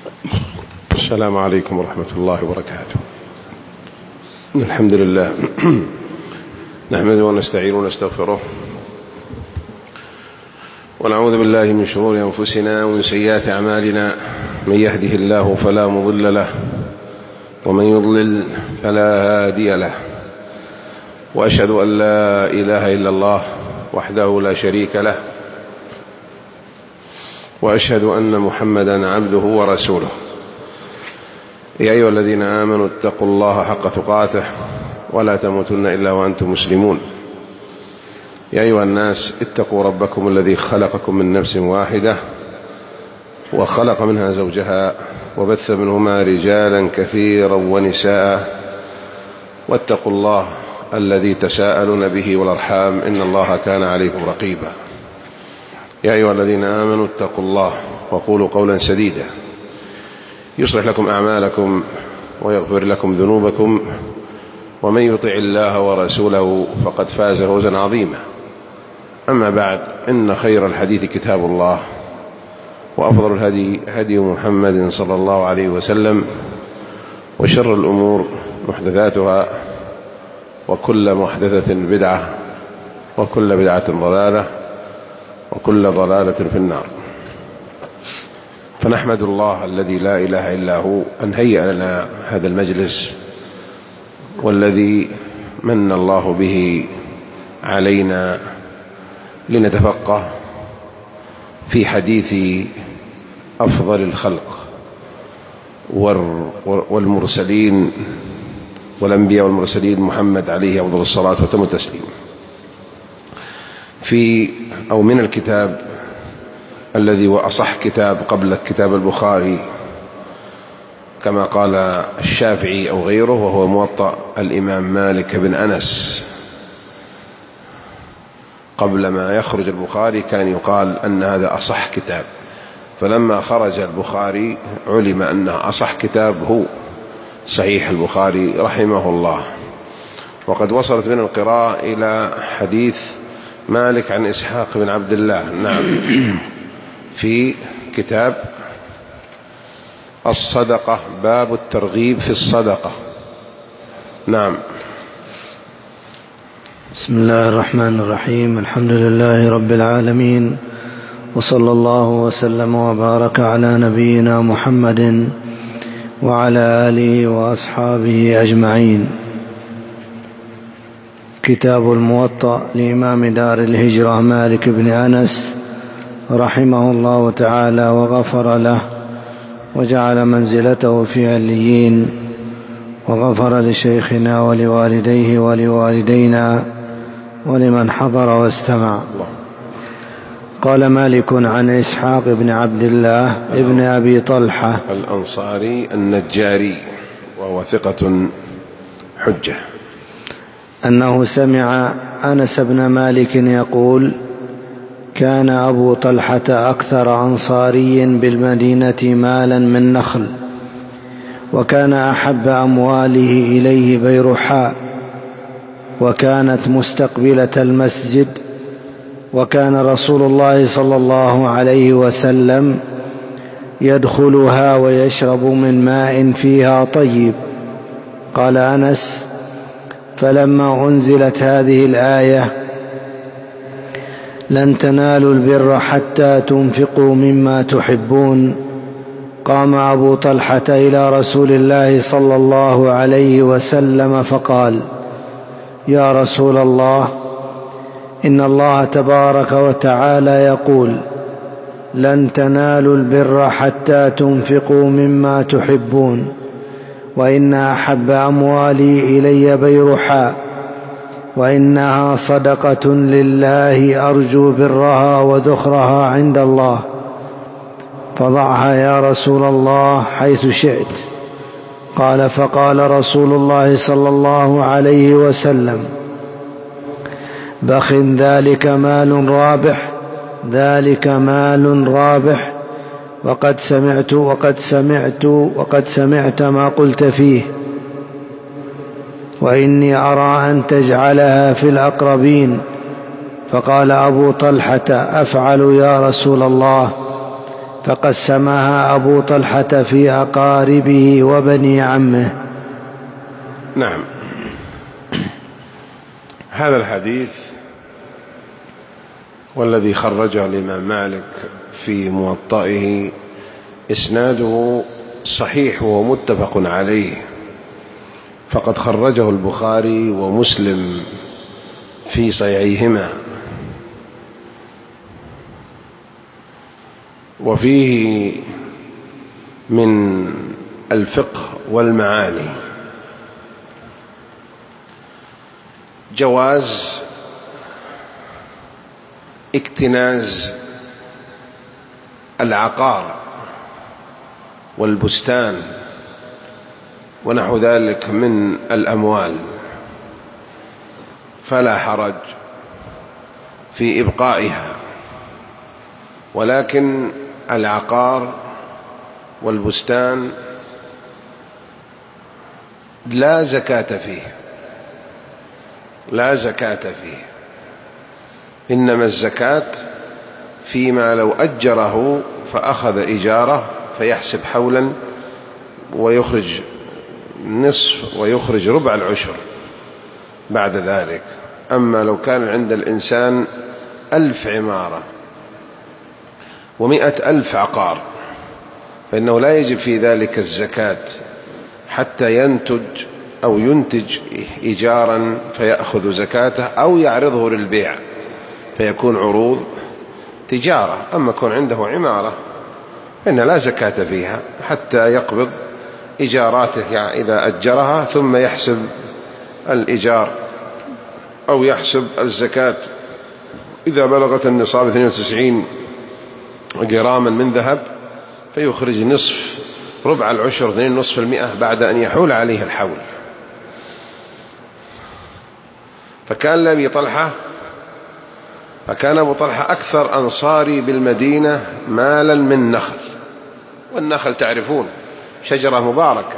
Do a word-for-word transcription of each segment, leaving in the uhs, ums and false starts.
السلام عليكم ورحمة الله وبركاته. الحمد لله نحمده ونستعين ونستغفره ونعوذ بالله من شرور أنفسنا ومن سيئات أعمالنا، من يهده الله فلا مضل له ومن يضلل فلا هادي له، وأشهد أن لا إله إلا الله وحده لا شريك له، وأشهد أن محمدا عبده ورسوله. يا أيها الذين آمنوا اتقوا الله حق تقاته ولا تموتن إلا وأنتم مسلمون. يا أيها الناس اتقوا ربكم الذي خلقكم من نفس واحدة وخلق منها زوجها وبث منهما رجالا كثيرا ونساء، واتقوا الله الذي تساءلون به والأرحام إن الله كان عليكم رقيبا. يا أيها الذين آمنوا اتقوا الله وقولوا قولا سديدا يصلح لكم أعمالكم ويغفر لكم ذنوبكم، ومن يطع الله ورسوله فقد فاز فوزا عظيما. أما بعد، إن خير الحديث كتاب الله، وأفضل الهدي هدي محمد صلى الله عليه وسلم، وشر الأمور محدثاتها، وكل محدثة بدعة، وكل بدعة ضلالة، وكل ضلالة في النار. فنحمد الله الذي لا إله إلا هو أن هيأ لنا هذا المجلس، والذي من الله به علينا لنتفقه في حديث أفضل الخلق والمرسلين والأنبياء والمرسلين محمد عليه أفضل الصلاة وتم التسليم، في أو من الكتاب الذي هو أصح كتاب قبل كتاب البخاري كما قال الشافعي أو غيره، وهو موطأ الإمام مالك بن أنس. قبل ما يخرج البخاري كان يقال أن هذا أصح كتاب، فلما خرج البخاري علم أن أصح كتاب هو صحيح البخاري رحمه الله. وقد وصلت من القراءة إلى حديث مالك عن إسحاق بن عبد الله، نعم، في كتاب الصدقة، باب الترغيب في الصدقة. نعم. بسم الله الرحمن الرحيم. الحمد لله رب العالمين، وصلى الله وسلم وبارك على نبينا محمد وعلى آله وأصحابه أجمعين. كتاب الموطأ لإمام دار الهجرة مالك بن أنس رحمه الله تعالى وغفر له، وجعل منزلته في عليين، وغفر لشيخنا ولوالديه ولوالدينا ولمن حضر واستمع. قال مالك عن إسحاق بن عبد الله ابن أبي طلحة الأنصاري النجاري، وهو ثقة حجة، أنه سمع أنس بن مالك يقول: كان أبو طلحة أكثر أنصاري بالمدينة مالا من نخل، وكان أحب أمواله إليه بيرحاء، وكانت مستقبلة المسجد، وكان رسول الله صلى الله عليه وسلم يدخلها ويشرب من ماء فيها طيب. قال أنس: فلما أنزلت هذه الآية: لن تنالوا البر حتى تنفقوا مما تحبون، قام أبو طلحة إلى رسول الله صلى الله عليه وسلم فقال: يا رسول الله، إن الله تبارك وتعالى يقول: لن تنالوا البر حتى تنفقوا مما تحبون، وإن أحب أموالي إلي بيرحاء، وإنها صدقة لله أرجو برها وذخرها عند الله، فضعها يا رسول الله حيث شئت. قال: فقال رسول الله صلى الله عليه وسلم: بخ، ذلك مال رابح، ذلك مال رابح، وقد سمعت وقد سمعت وقد سمعت ما قلت فيه، وإني أرى أن تجعلها في الأقربين. فقال أبو طلحة: أفعل يا رسول الله، فقسمها أبو طلحة في أقاربه وبني عمه. نعم. هذا الحديث والذي خرجه الإمام مالك في موطئه إسناده صحيح ومتفق عليه، فقد خرجه البخاري ومسلم في صحيحيهما، وفيه من الفقه والمعاني جواز اكتناز العقار والبستان ونحو ذلك من الأموال، فلا حرج في إبقائها، ولكن العقار والبستان لا زكاة فيه، لا زكاة فيه، إنما الزكاة فيما لو أجره فأخذ إجارة فيحسب حولا ويخرج نصف ويخرج ربع العشر بعد ذلك. أما لو كان عند الإنسان ألف عمارة ومئة ألف عقار فإنه لا يجب في ذلك الزكاة حتى ينتج أو ينتج إيجارا فيأخذ زكاته، أو يعرضه للبيع فيكون عروض تجارة. أما كون عنده عمارة فإن لا زكاة فيها حتى يقبض إيجاراته إذا أجرها، ثم يحسب الإيجار أو يحسب الزكاة إذا بلغت النصاب اثنين وتسعين جراما من ذهب فيخرج نصف ربع العشر اثنين نصف المئة بعد أن يحول عليه الحول. فكان لأبي طلحة فكان أبو طلحة أكثر أنصاري بالمدينة مالا من نخل، والنخل تعرفون شجرة مباركة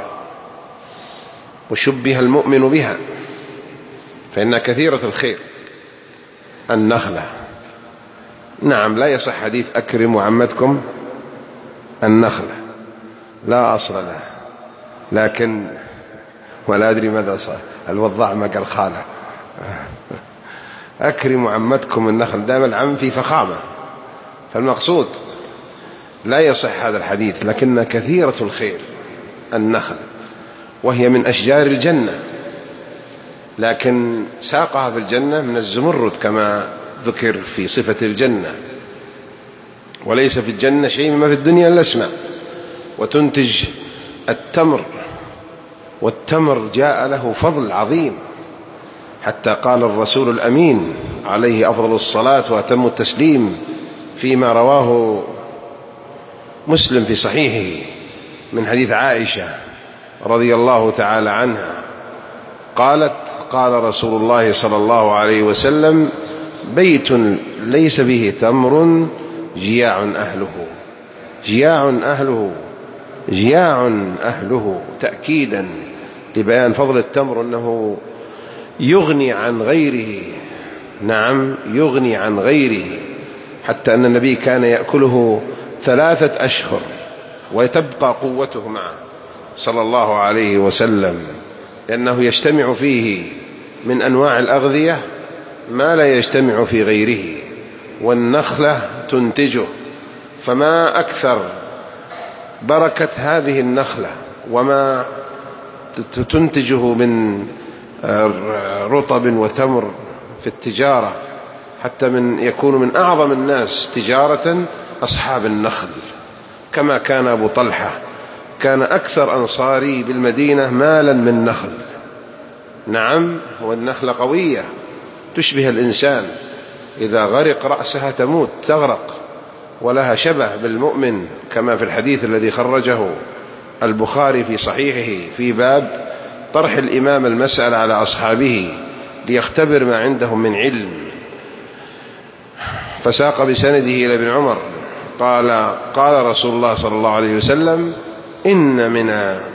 وشبه المؤمن بها فإنها كثيرة الخير النخلة. نعم، لا يصح حديث أكرم عمتكم النخلة، لا أصل له، لكن ولا أدري ماذا صار الوضاع ما قال خاله أكرم عمتكم النخل، دام العم في فخامة، فالمقصود لا يصح هذا الحديث، لكن كثيرة الخير النخل، وهي من أشجار الجنة، لكن ساقها في الجنة من الزمرد كما ذكر في صفة الجنة، وليس في الجنة شيء مما في الدنيا إلا اسمه. وتنتج التمر، والتمر جاء له فضل عظيم، حتى قال الرسول الأمين عليه أفضل الصلاة وأتم التسليم فيما رواه مسلم في صحيحه من حديث عائشة رضي الله تعالى عنها قالت: قال رسول الله صلى الله عليه وسلم: بيت ليس به تمر جياع أهله، جياع أهله، جياع أهله، تأكيدا لبيان فضل التمر أنه يغني عن غيره. نعم، يغني عن غيره، حتى أن النبي كان يأكله ثلاثة أشهر وتبقى قوته معه صلى الله عليه وسلم، لأنه يجتمع فيه من أنواع الأغذية ما لا يجتمع في غيره، والنخلة تنتجه. فما أكثر بركة هذه النخلة وما تنتجه من رطب وتمر في التجارة، حتى من يكون من أعظم الناس تجارة أصحاب النخل، كما كان أبو طلحة كان أكثر أنصاري بالمدينة مالا من نخل. نعم، والنخلة قوية تشبه الإنسان، إذا غرق رأسها تموت تغرق، ولها شبه بالمؤمن، كما في الحديث الذي خرجه البخاري في صحيحه في باب طرح الإمام المسألة على أصحابه ليختبر ما عندهم من علم. فساق بسنده إلى ابن عمر قال: قال رسول الله صلى الله عليه وسلم: إن من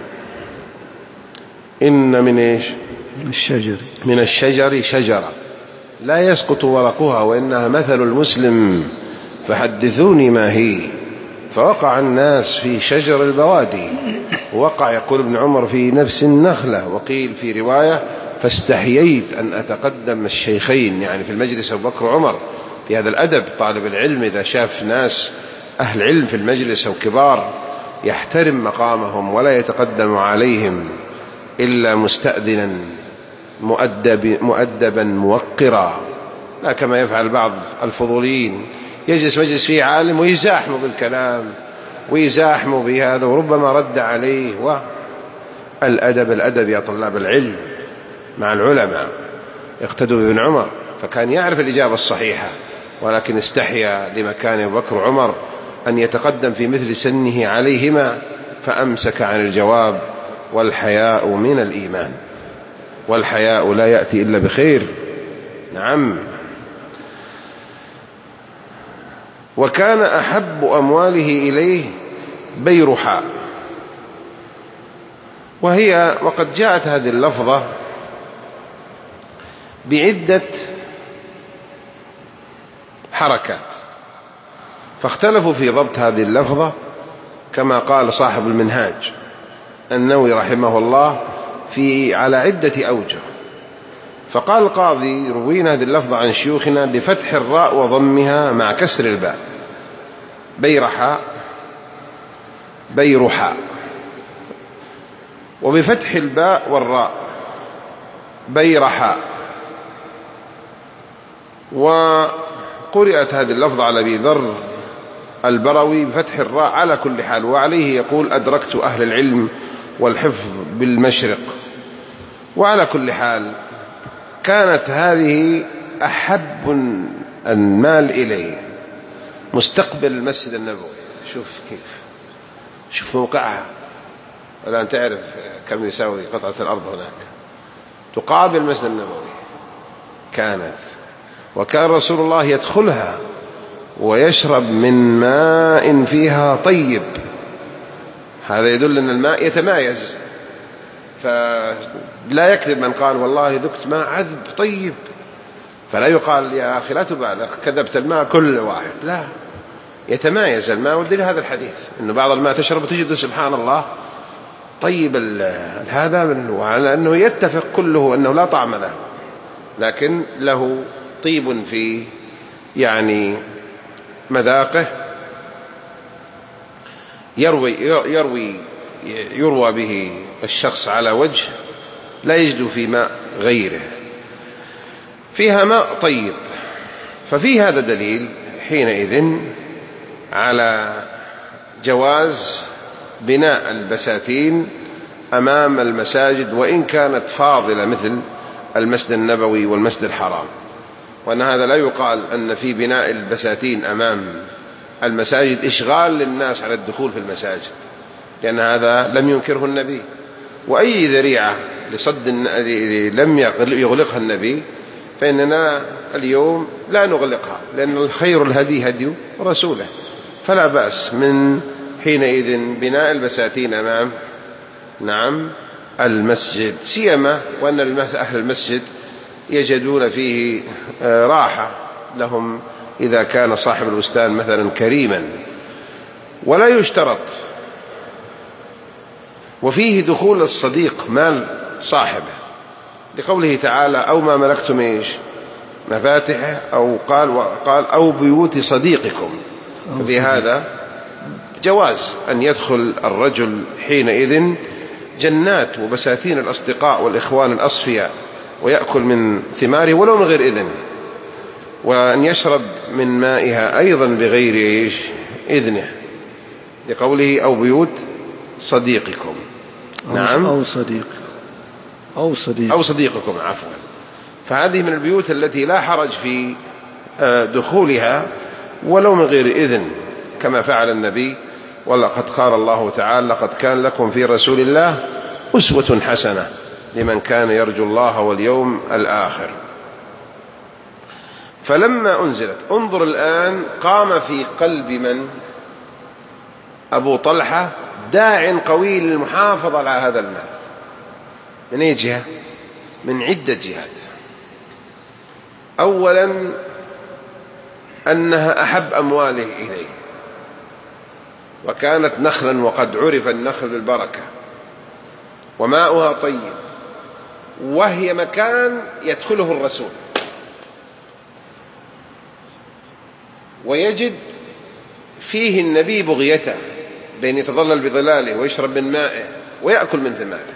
إن من إيش؟ الشجر من الشجر شجرة لا يسقط ورقها وإنها مثل المسلم فحدثوني ما هي. فوقع الناس في شجر البوادي، وقع يقول ابن عمر في نفس النخلة، وقيل في رواية فاستحييت أن أتقدم الشيخين، يعني في المجلس أبو بكر وعمر. في هذا الأدب طالب العلم إذا شاف ناس أهل علم في المجلس أو كبار يحترم مقامهم ولا يتقدم عليهم إلا مستأذنا مؤدب مؤدبا موقرا، لا كما يفعل بعض الفضوليين، يجلس مجلس فيه عالم ويزاحمه بالكلام ويزاحمه بهذا وربما رد عليه. والأدب الأدب يا طلاب العلم مع العلماء، اقتدوا بابن عمر فكان يعرف الإجابة الصحيحة، ولكن استحيا لمكان أبو بكر وعمر أن يتقدم في مثل سنه عليهما فأمسك عن الجواب. والحياء من الإيمان، والحياء لا يأتي إلا بخير. نعم. وكان أحب أمواله إليه بيرحاء، وهي وقد جاءت هذه اللفظة بعدة حركات، فاختلفوا في ضبط هذه اللفظة كما قال صاحب المنهاج النووي رحمه الله في على عدة أوجه. فقال القاضي روينا هذه اللفظة عن شيوخنا بفتح الراء وضمها مع كسر الباء، بيرحاء بيرحاء، وبفتح الباء والراء بيرحاء. وقرأت هذه اللفظة على أبي ذر البروي بفتح الراء على كل حال، وعليه يقول أدركت أهل العلم والحفظ بالمشرق. وعلى كل حال كانت هذه أحب المال إليه مستقبل المسجد النبوي. شوف كيف، شوف موقعها، الآن تعرف كم يساوي قطعة الأرض هناك، تقابل المسجد النبوي كانت. وكان رسول الله يدخلها ويشرب من ماء فيها طيب، هذا يدل أن الماء يتمايز، فلا يكذب من قال والله ذقت ماء عذب طيب، فلا يقال يا أخي لا تبالغ كذبت الماء كل واحد، لا، يتمايز الماء. والدليل هذا الحديث أنه بعض الماء تشرب تجد سبحان الله طيب هذا، وعلى أنه يتفق كله أنه لا طعم له، لكن له طيب في يعني مذاقه يروي يروي يروى به الشخص على وجه لا يجد في ماء غيره، فيها ماء طيب. ففي هذا دليل حينئذ على جواز بناء البساتين أمام المساجد وإن كانت فاضلة مثل المسجد النبوي والمسجد الحرام، وأن هذا لا يقال أن في بناء البساتين أمام المساجد إشغال للناس على الدخول في المساجد، لأن هذا لم ينكره النبي. وأي ذريعة لصد لم يغلقها النبي فإننا اليوم لا نغلقها، لأن الخير الهدي هدي رسوله، فلا بأس من حينئذ بناء البساتين أمام نعم المسجد، سيما وأن أهل المسجد يجدون فيه راحة لهم إذا كان صاحب البستان مثلا كريما. ولا يشترط، وفيه دخول الصديق مال صاحبه لقوله تعالى أو ما ملكتم إيش مفاتحه، أو قال وقال أو بيوت صديقكم. ففي هذا جواز أن يدخل الرجل حينئذ جنات وبساتين الأصدقاء والإخوان الأصفياء ويأكل من ثماره ولو من غير إذن، وأن يشرب من مائها أيضا بغير إيش إذنه، لقوله أو بيوت صديقكم. نعم أو صديق أو صديق أو صديقكم عفوا. فهذه من البيوت التي لا حرج في دخولها ولو من غير إذن، كما فعل النبي. ولقد قال الله تعالى لقد كان لكم في رسول الله أسوة حسنة لمن كان يرجو الله واليوم الآخر. فلما أنزلت انظر الآن قام في قلب من أبو طلحة داع قوي للمحافظة على هذا المال. من أي جهة؟ من عدة جهات. أولا أنها أحب أمواله إليه، وكانت نخلا وقد عرف النخل بالبركة وماؤها طيب، وهي مكان يدخله الرسول ويجد فيه النبي بغيته بين يتظلل بظلاله ويشرب من مائه ويأكل من ثماره.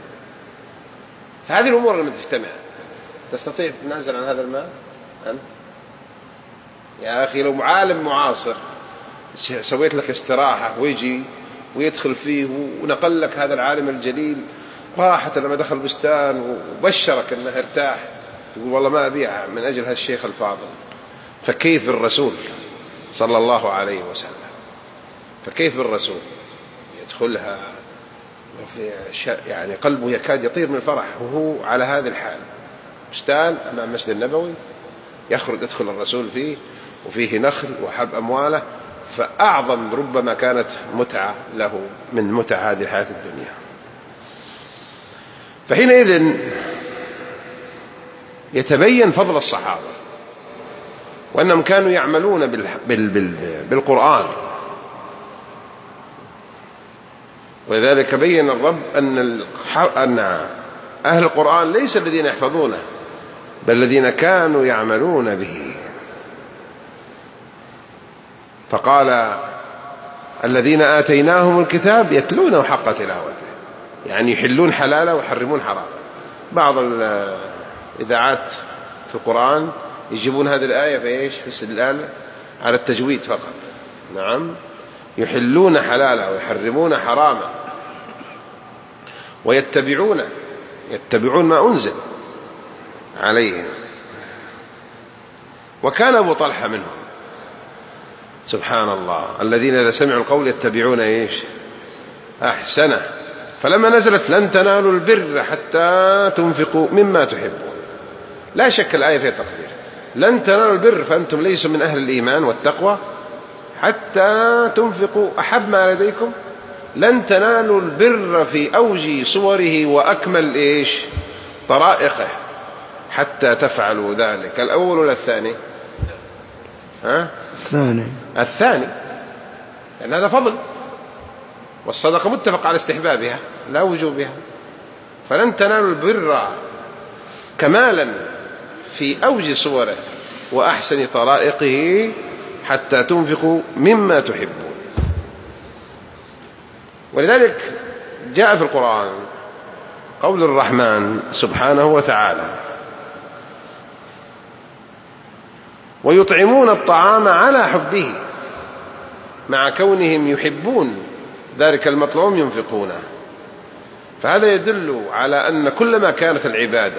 فهذه الأمور لما تجتمع تستطيع تنازل عن هذا الماء أنت؟ يا أخي لو عالم معاصر سويت لك استراحة ويجي ويدخل فيه ونقل لك هذا العالم الجليل راحة لما دخل بستان وبشرك أنه ارتاح، تقول والله ما أبيع من أجل هالشيخ الفاضل. فكيف بالرسول صلى الله عليه وسلم؟ فكيف بالرسول يدخلها يعني قلبه يكاد يطير من الفرح وهو على هذه الحال، بستان أمام المسجد النبوي يخرج يدخل الرسول فيه وفيه نخل وحب أمواله، فأعظم ربما كانت متعة له من متع هذه الحياة الدنيا. فحينئذ يتبين فضل الصحابة وأنهم كانوا يعملون بالقرآن، ولذلك بين الرب أن أن أهل القرآن ليس الذين يحفظونه بل الذين كانوا يعملون به. فقال الذين آتيناهم الكتاب يتلونه حق تلاوته، يعني يحلون حلاله ويحرمون حرامه. بعض الإذاعات في القرآن يجيبون هذه الآية في إيش؟ في استدلال على التجويد فقط. نعم، يحلون حلاله ويحرمون حرامه ويتبعون يتبعون ما أنزل عليهم. وكان أبو طلحة منهم سبحان الله، الذين إذا سمعوا القول يتبعون إيش؟ أحسنه. فلما نزلت لن تنالوا البر حتى تنفقوا مما تحبون، لا شك الآية فيها تقدير، لن تنالوا البر فأنتم ليسوا من أهل الإيمان والتقوى حتى تنفقوا أحب ما لديكم. لن تنالوا البر في أوج صوره وأكمل إيش؟ طرائقه حتى تفعلوا ذلك. الأول ولا الثاني؟ ها؟ الثاني. الثاني، لأن هذا فضل، والصدقة متفق على استحبابها لا وجوبها. فلن تنالوا البر كمالا في أوج صوره وأحسن طرائقه حتى تنفقوا مما تحبون. ولذلك جاء في القرآن قول الرحمن سبحانه وتعالى ويطعمون الطعام على حبه مع كونهم يحبون ذلك المطعوم ينفقونه. فهذا يدل على أن كلما كانت العبادة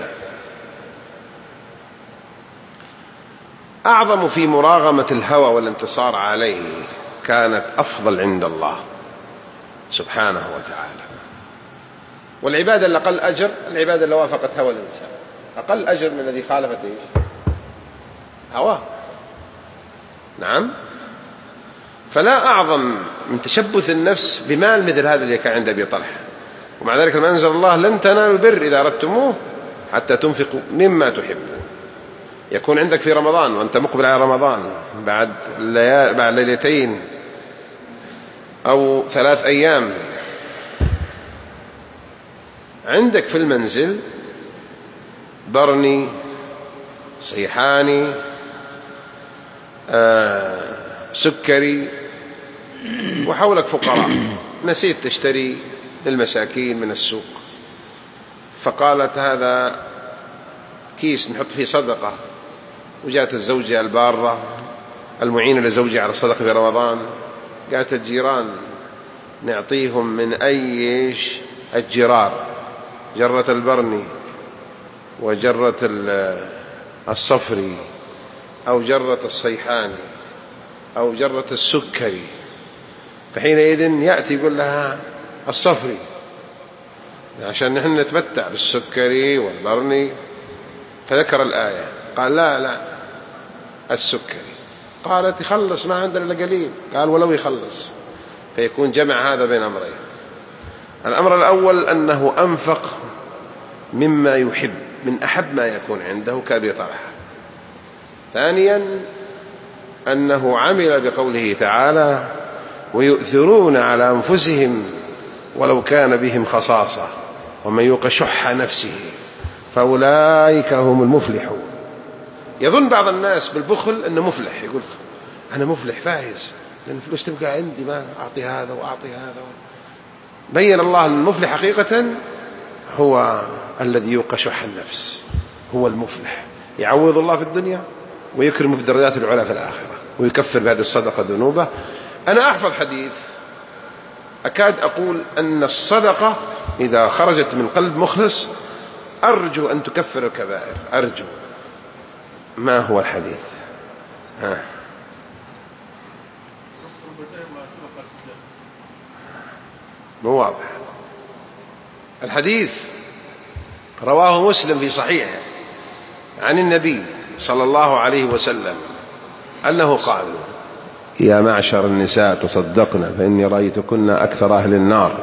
أعظم في مراغمة الهوى والانتصار عليه كانت أفضل عند الله سبحانه وتعالى. والعبادة اللي أقل أجر العبادة اللي وافقت هوى الإنسان، أقل أجر من الذي خالفت إيش؟ هواه. نعم، فلا أعظم من تشبث النفس بمال مثل هذا اللي كان عند أبي طلحة. ومع ذلك لما أنزل الله لن تنالوا البر إذا أردتموه حتى تنفقوا مما تحبون. يكون عندك في رمضان وأنت مقبل على رمضان بعد بعد ليلتين أو ثلاث أيام، عندك في المنزل برني صيحاني آه سكري وحولك فقراء، نسيت تشتري للمساكين من السوق، فقالت هذا كيس نحط فيه صدقة. وجاءت الزوجة البارة المعينة لزوجها على الصدقة في رمضان، قالت الجيران نعطيهم من أيش الجرار، جرة البرني وجرة الصفري أو جرة الصيحاني أو جرة السكري. فحينئذ يأتي يقول لها الصفري عشان نحن نتمتع بالسكري والبرني. فذكر الآية قال لا لا السكري. قالت يخلص ما عندنا إلا قليل. قال ولو يخلص. فيكون جمع هذا بين أمرين. الأمر الأول أنه أنفق مما يحب من أحب ما يكون عنده كأبي طلحة. ثانيا أنه عمل بقوله تعالى ويؤثرون على أنفسهم ولو كان بهم خصاصة ومن يوق شح نفسه فأولئك هم المفلحون. يظن بعض الناس بالبخل أنه مفلح، يقول أنا مفلح فائز لأن الفلوس تبقى عندي، ما أعطي هذا وأعطي هذا. بين الله المفلح حقيقة هو الذي يوق شح النفس، هو المفلح، يعوض الله في الدنيا ويكرم بدرجات العلا في الآخرة ويكفر بهذه الصدقة ذنوبه. أنا أحفظ حديث أكاد أقول أن الصدقة إذا خرجت من قلب مخلص أرجو أن تكفر الكبائر، أرجو. ما هو الحديث؟ ها. مو واضح الحديث. رواه مسلم في صحيحه عن النبي صلى الله عليه وسلم أنه قال: يا معشر النساء تصدقن فإني رأيتكن أكثر أهل النار.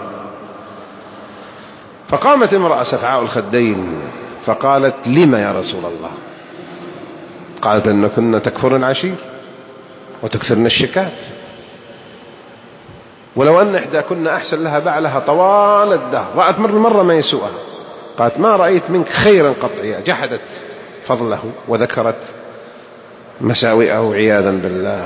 فقامت امرأة سفعاء الخدين فقالت: لما يا رسول الله؟ قالت: أنكن تكفرن العشير وتكثرن الشكات، ولو أن إحداكن أحسن لها بعلها طوال الدهر، رأت مر مرة ما يسوءها. قالت: ما رأيت منك خيرا قطعيا. جحدت فضله وذكرت مساوئه عياذا بالله.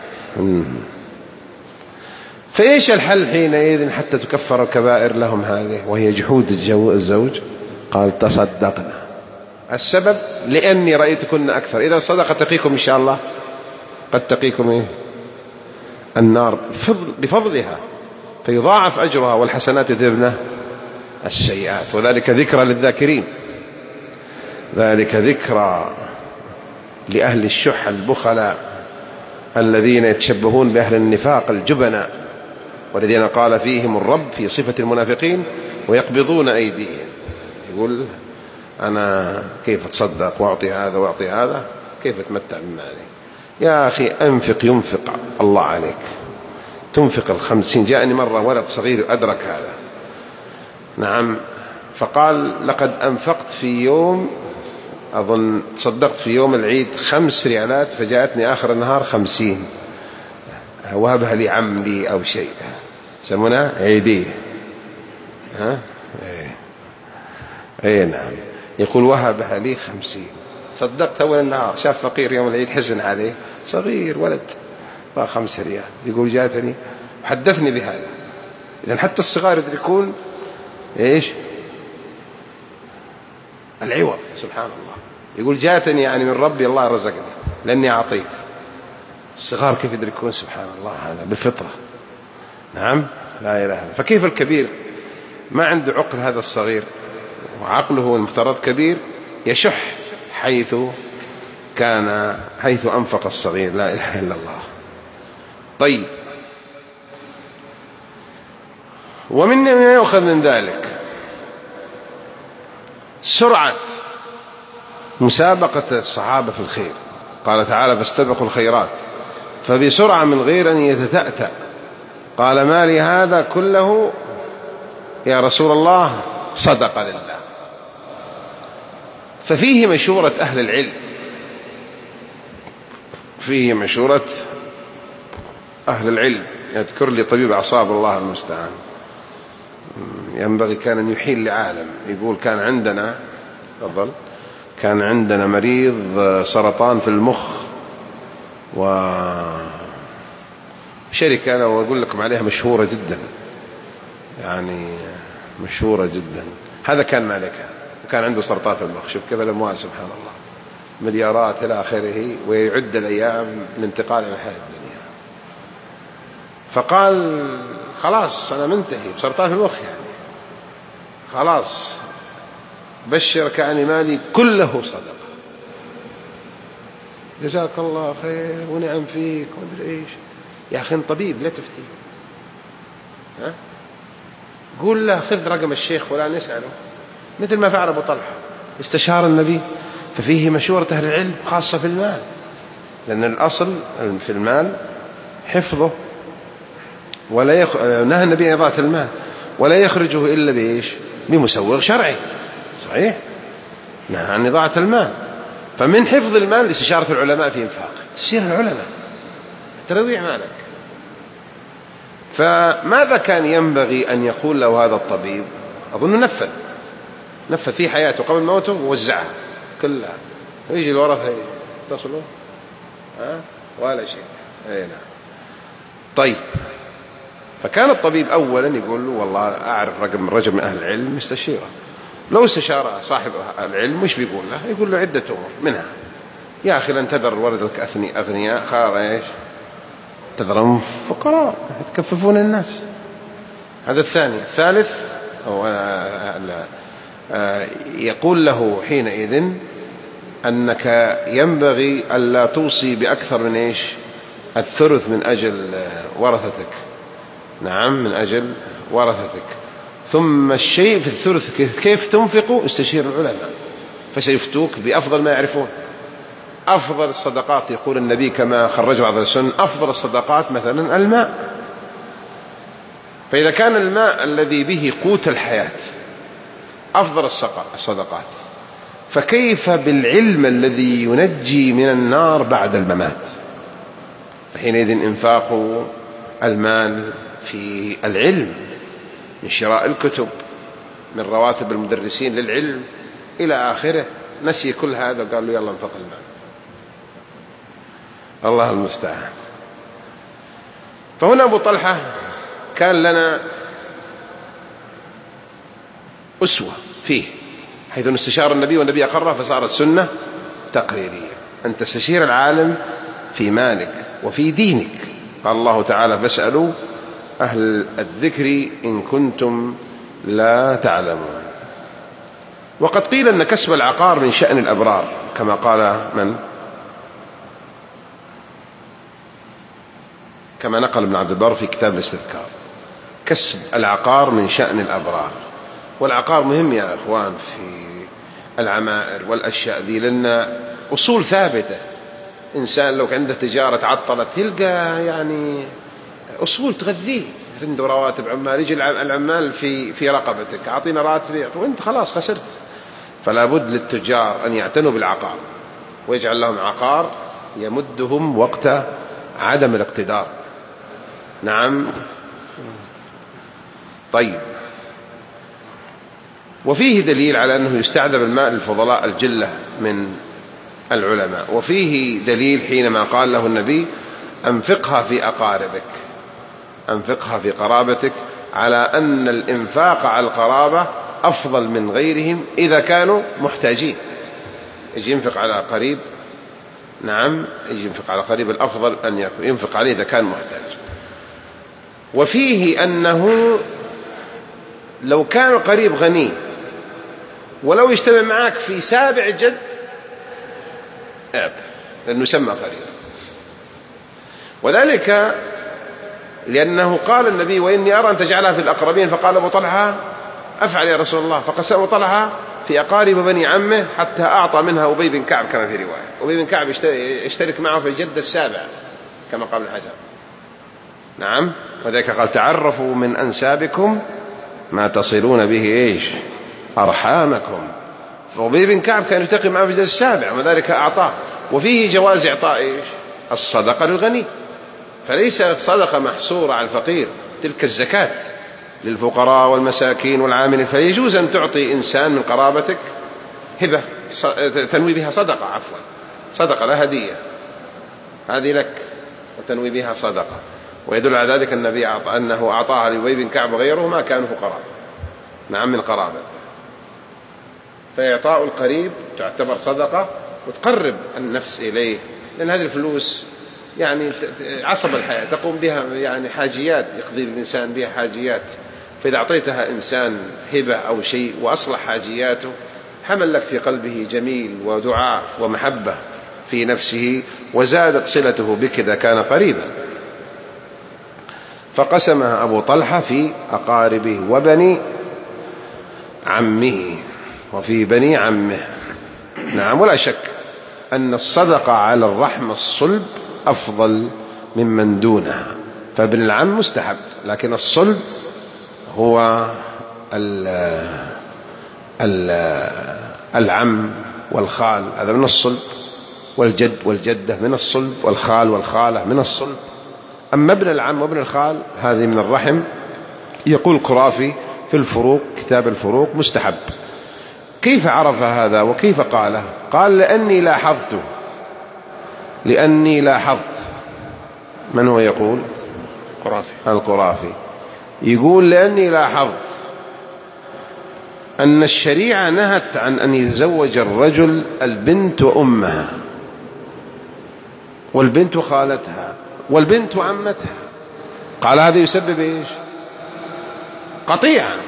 فإيش الحل حينئذ حتى تكفر الكبائر لهم هذه وهي جحود الزوج؟ قال: تصدقنا. السبب لأني رأيتكن أكثر، إذا صدقة تقيكم إن شاء الله، قد تقيكم إيه؟ النار بفضلها، فيضاعف أجرها والحسنات يذهبن السيئات، وذلك ذكرى للذاكرين، ذلك ذكرى لأهل الشح البخلاء الذين يتشبهون بأهل النفاق الجبناء، والذين قال فيهم الرب في صفة المنافقين: ويقبضون أيديهم. يقول أنا كيف أتصدق وأعطي هذا وأعطي هذا، كيف أتمتع بمالي؟ يا أخي أنفق ينفق الله عليك، تنفق الخمسين. جاءني مرة ولد صغير أدرك هذا، نعم، فقال: لقد أنفقت في يوم، أظن تصدقت في يوم العيد خمس ريالات، فجاءتني آخر النهار خمسين، وهبها لي عم لي أو شيء، سمونا عيديه. ها ايه ايه نعم. يقول وهبها لي خمسين، صدقت أول النهار، شاف فقير يوم العيد حزن عليه، صغير ولد، طاق خمس ريال. يقول جاتني، حدثني بهذا. إذن حتى الصغار يدركون إيش العوض. سبحان الله. يقول جاتني يعني من ربي، الله رزقني لأني أعطيت. الصغار كيف يدركون؟ سبحان الله، هذا بالفطرة. نعم، لا إله إلا. فكيف الكبير ما عنده عقل؟ هذا الصغير وعقله المفترض كبير يشح حيث كان، حيث أنفق الصغير. لا إله إلا الله. طيب، ومن يؤخذ من ذلك سرعة مسابقة الصحابة في الخير. قال تعالى: فاستبقوا الخيرات، فبسرعة من غير أن يتتأتأ. قال: ما لي هذا كله يا رسول الله؟ صدق لله. ففيه مشورة أهل العلم، فيه مشورة أهل العلم. يذكر لي طبيب أعصاب الله المستعان، ينبغي كان أن يحيل لعالم. يقول كان عندنا تفضل كان عندنا مريض سرطان في المخ، وشركة لو أقول لكم عليها مشهورة جدا، يعني مشهورة جدا. هذا كان مالكها وكان عنده سرطان في المخ. شوف كيف الأموال، سبحان الله، مليارات إلى آخره، ويعد الأيام لانتقال من حياة الدنيا. فقال: خلاص أنا منتهي بسرطان في المخ، يعني خلاص، بشرك عن مالي كله صدقة. جزاك الله خير ونعم فيك ومدري إيش. يا أخي طبيب، لا تفتي، ها؟ قول له خذ رقم الشيخ فلان نسأله، مثل ما فعل أبو طلحة، استشار النبي. ففيه مشورة أهل العلم خاصة في المال، لأن الأصل في المال حفظه، ولا يخ... نهى النبي عن إضاعة المال، ولا يخرجه إلا بإيش؟ بمسوغ شرعي. صحيح، نهى عن إضاعة المال. فمن حفظ المال استشارة العلماء في إنفاق، تستشير العلماء ترويع مالك. فماذا كان ينبغي أن يقول له هذا الطبيب؟ أظن نفذ نفذ في حياته قبل موته ووزعها كلها، ويجي الورثة يتصلوا ها ولا شيء. أي نعم. طيب، فكان الطبيب أولا يقول له والله أعرف رقم رجل من أهل العلم استشيره. لو استشار صاحب العلم وش بيقول له؟ يقول له عدة أمور، منها يا أخي لن تذر ولدك أغنياء خير إيش تذرهم فقراء يتكففون الناس. هذا الثاني. الثالث يقول له حينئذ أنك ينبغي ألا توصي بأكثر من إيش الثلث من أجل ورثتك. نعم، من أجل ورثتك. ثم الشيء في الثلث كيف تنفق استشير العلماء فسيفتوك بأفضل ما يعرفون. أفضل الصدقات يقول النبي كما خرجه بعض السنن أفضل الصدقات مثلا الماء. فإذا كان الماء الذي به قوت الحياة أفضل الصدقات، فكيف بالعلم الذي ينجي من النار بعد الممات؟ فحينئذ إنفاق المال في العلم من شراء الكتب، من رواتب المدرسين للعلم إلى آخره. نسي كل هذا وقال له يلا انفق المال. الله المستعان. فهنا أبو طلحة كان لنا أسوة فيه، حيث استشار النبي والنبي أقره فصارت سنة تقريرية أن تستشير العالم في مالك وفي دينك. قال الله تعالى فاسألوا أهل الذكر إن كنتم لا تعلمون. وقد قيل أن كسب العقار من شأن الأبرار كما قال من كما نقل ابن عبد البر في كتاب الاستذكار. كسب العقار من شأن الأبرار. والعقار مهم يا أخوان في العمائر والأشياء ذي، لأن أصول ثابتة. إنسان لو عنده تجارة تعطلت يلقى يعني أصول تغذيه، عنده رواتب عمال، يجي العمال في في رقبتك أعطينا راتب وأنت خلاص خسرت. فلا بد للتجار أن يعتنوا بالعقار ويجعل لهم عقار يمدهم وقت عدم الاقتدار. نعم. طيب، وفيه دليل على أنه يستعذب الماء للفضلاء الجلة من العلماء. وفيه دليل حينما قال له النبي أنفقها في أقاربك، أنفقها في قرابتك، على أن الإنفاق على القرابة أفضل من غيرهم إذا كانوا محتاجين. يجي ينفق على قريب، نعم يجي ينفق على قريب الأفضل أن ينفق عليه إذا كان محتاج. وفيه أنه لو كان القريب غني ولو يجتمع معك في سابع جد اعطي، لأنه يسمى قريب. وذلك لأنه قال النبي وإني أرى أن تجعلها في الأقربين، فقال أبو طلحة أفعل يا رسول الله، فقسم أبو طلحة في أقارب بني عمه حتى أعطى منها أبي بن كعب كما في رواية. أبي بن كعب يشترك معه في الجد السابع كما قال الحجر. نعم. وذلك قال تعرفوا من أنسابكم ما تصلون به إيش أرحامكم. فأبي بن كعب كان يلتقي معه في الجد السابع وذلك أعطاه. وفيه جواز إعطاء إيش الصدقة للغني، فليس صدقة محصورة على الفقير، تلك الزكاة للفقراء والمساكين والعاملين. فيجوز أن تعطي إنسان من قرابتك هبة تنوي بها صدقة، عفوا صدقة لا هدية، هذه لك وتنوي بها صدقة. ويدل على ذلك النبي أنه أعطاها لأبي بن كعب وغيره ما كانوا فقراء، نعم من قرابته. فإعطاء القريب تعتبر صدقة وتقرب النفس إليه، لأن هذه الفلوس يعني عصب الحياة تقوم بها يعني حاجيات، يقضي الإنسان بها حاجيات. فإذا أعطيتها إنسان هبة أو شيء وأصلح حاجياته حمل لك في قلبه جميل ودعاء ومحبة في نفسه، وزادت صلته بك إذا كان قريبا. فقسمها أبو طلحة في أقاربه وبني عمه وفي بني عمه. نعم. ولا شك أن الصدقة على الرحم الصلب أفضل ممن دونها. فابن العم مستحب، لكن الصلب هو ال ال العم والخال، هذا من الصلب، والجد والجدة من الصلب، والخال والخالة من الصلب. أما ابن العم وابن الخال هذه من الرحم. يقول القرافي في الفروق، كتاب الفروق: مستحب. كيف عرف هذا وكيف قاله؟ قال: لأني لاحظت لأني لاحظت من هو يقول؟ القرافي. القرافي يقول: لأني لاحظت أن الشريعة نهت عن أن يتزوج الرجل البنت وأمها والبنت وخالتها والبنت وعمتها. قال: هذا يسبب إيش؟ قطيعة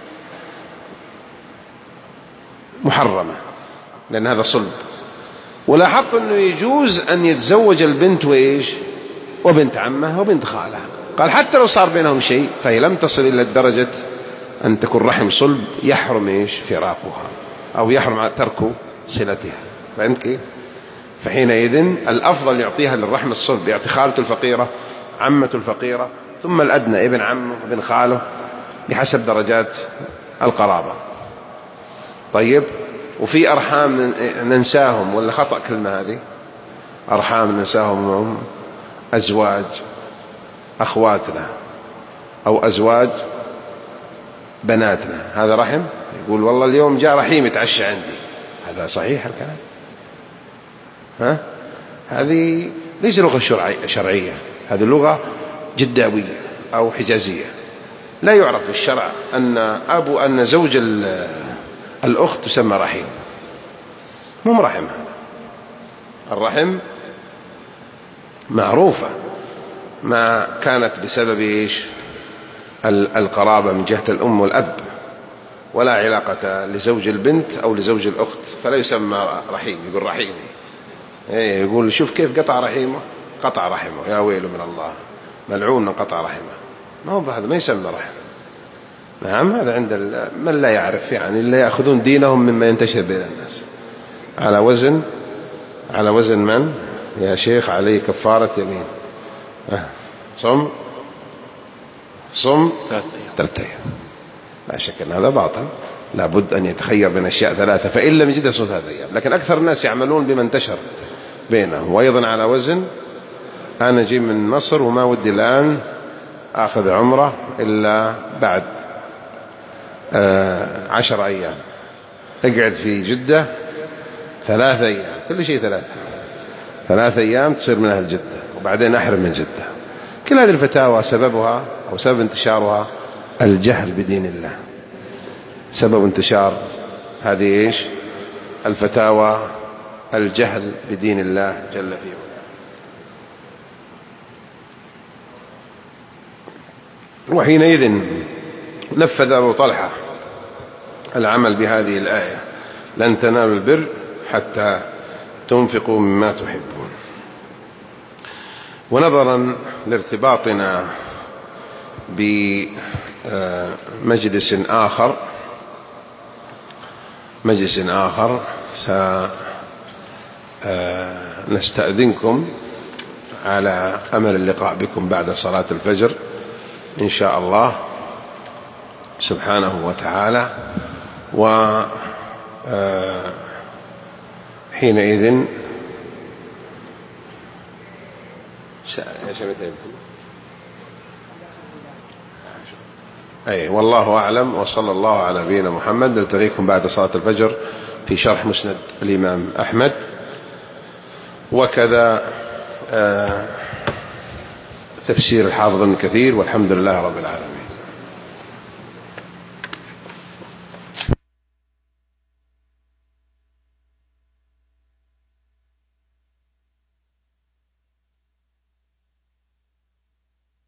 محرمة، لأن هذا صلب. ولاحظت أنه يجوز أن يتزوج البنت وإيش؟ وبنت عمها وبنت خالها. قال: حتى لو صار بينهم شيء فهي لم تصل إلى درجة أن تكون رحم صلب يحرم إيش؟ فراقها أو يحرم ترك صلتها. فهمت كيف؟ فحينئذ الأفضل يعطيها للرحم الصلب، يعطي خالته الفقيرة، عمته الفقيرة، ثم الأدنى ابن عمه ابن خاله، بحسب درجات القرابة. طيب، وفي أرحام ننساهم، ولا خطأ كلمة هذه؟ أرحام ننساهم هم أزواج أخواتنا أو أزواج بناتنا، هذا رحم؟ يقول: والله اليوم جاء رحيم يتعشى عندي. هذا صحيح الكلام؟ ها؟ هذه ليس لغة شرعية، هذه لغة جداوية أو حجازية. لا يعرف في الشرع أن أبو أن زوج الأخت تسمى رحيم. مو رحم هذا. الرحم معروفة ما كانت بسبب إيش؟ القرابة من جهة الأم والأب، ولا علاقة لزوج البنت أو لزوج الأخت، فلا يسمى رحيم. يقول رحيمي، يقول: شوف كيف قطع رحيمه، قطع رحمه، يا ويله من الله، ملعون من قطع رحمه. ما هو هذا ما يسمى رحم. نعم، هذا عند من لا يعرف، يعني اللي يأخذون دينهم مما ينتشر بين الناس. على وزن على وزن من يا شيخ؟ عليه كفارة يمين. صم صم ثلاثة أيام. لا شك أن هذا باطل، لابد أن يتخير بين أشياء ثلاثة، فإن لم يجد صوت ثلاثة أيام. لكن أكثر الناس يعملون بما انتشر بينهم. وأيضا على وزن: أنا جي من مصر وما ودي الآن أخذ عمرة إلا بعد آه عشر أيام، أقعد في جدة ثلاثة أيام، كل شيء ثلاثة ثلاثة أيام تصير من أهل جدة، وبعدين أحرم من جدة. كل هذه الفتاوى سببها أو سبب انتشارها الجهل بدين الله. سبب انتشار هذه إيش؟ الفتاوى الجهل بدين الله جل في علاه. وحينئذ نفذ أبو طلحة العمل بهذه الآية: لن تنالوا البر حتى تنفقوا مما تحبون. ونظرا لارتباطنا بمجلس آخر مجلس آخر سنستأذنكم على أمل اللقاء بكم بعد صلاة الفجر إن شاء الله سبحانه وتعالى. وحينئذ أي والله أعلم، وصلى الله على نبينا محمد. نلتقيكم بعد صلاة الفجر في شرح مسند الإمام أحمد، وكذا تفسير الحافظ ابن كثير، والحمد لله رب العالمين.